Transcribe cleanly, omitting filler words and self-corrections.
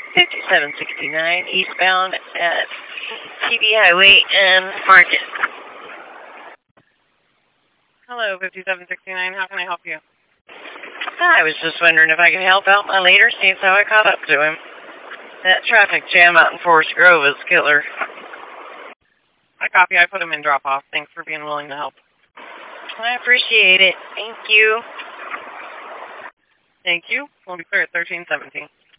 5769 eastbound at TB Highway and Market. Hello, 5769. How can I help you? I was just wondering if I could help out my leader, see how I caught up to him. That traffic jam out in Forest Grove is killer. I copy. I put him in drop-off. Thanks for being willing to help. I appreciate it. Thank you. Thank you. We'll be clear at 1317.